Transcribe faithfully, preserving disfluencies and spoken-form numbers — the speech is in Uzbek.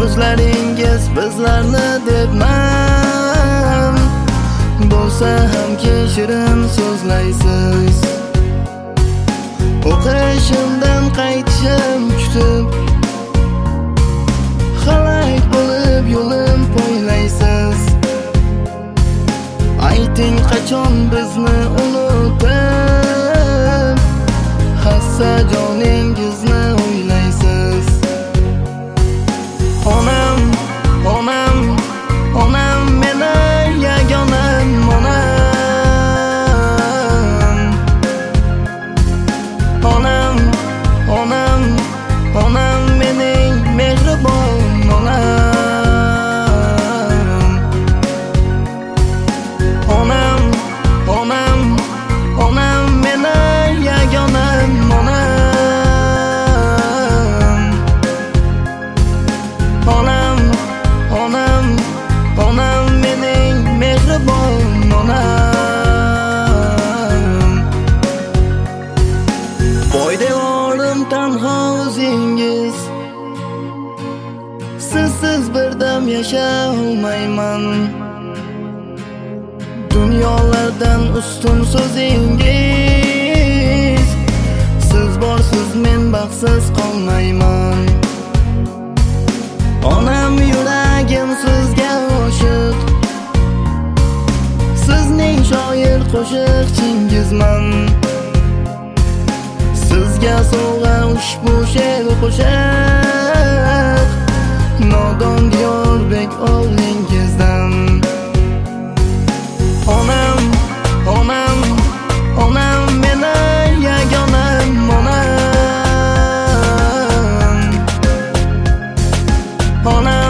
So'zlaringiz bizlarni debman, bo'lsa hamki shirin so'zlaysiz. O'qishimdan qaytishim kutib, halak bo'lib yo'lim poylaysiz. Ayting qachon bizni unutib, hassa joningizni o'ylaysiz. Onam, onam, onam meni yagonam onam. Onam, onam, onam mening mehribon onam. Onam, onam, onam meni yagonam onam. Onam, onam, onam mening mehribon onam. Voy devorim tanho o'zingiz, sizsiz birdam yasha olmayman. Dunyolardan ustun so'zingiz, siz borsiz men baxtsiz qolmayman. Onam yuragim sizga oshiq, sizning shoir qo'shiqchingizman. Sizga sovg'a ushbu she'r qo'shiq, nodon Diyorbek o'g'lingizdan. Onam, onam, onam meni yagonam onam. Onam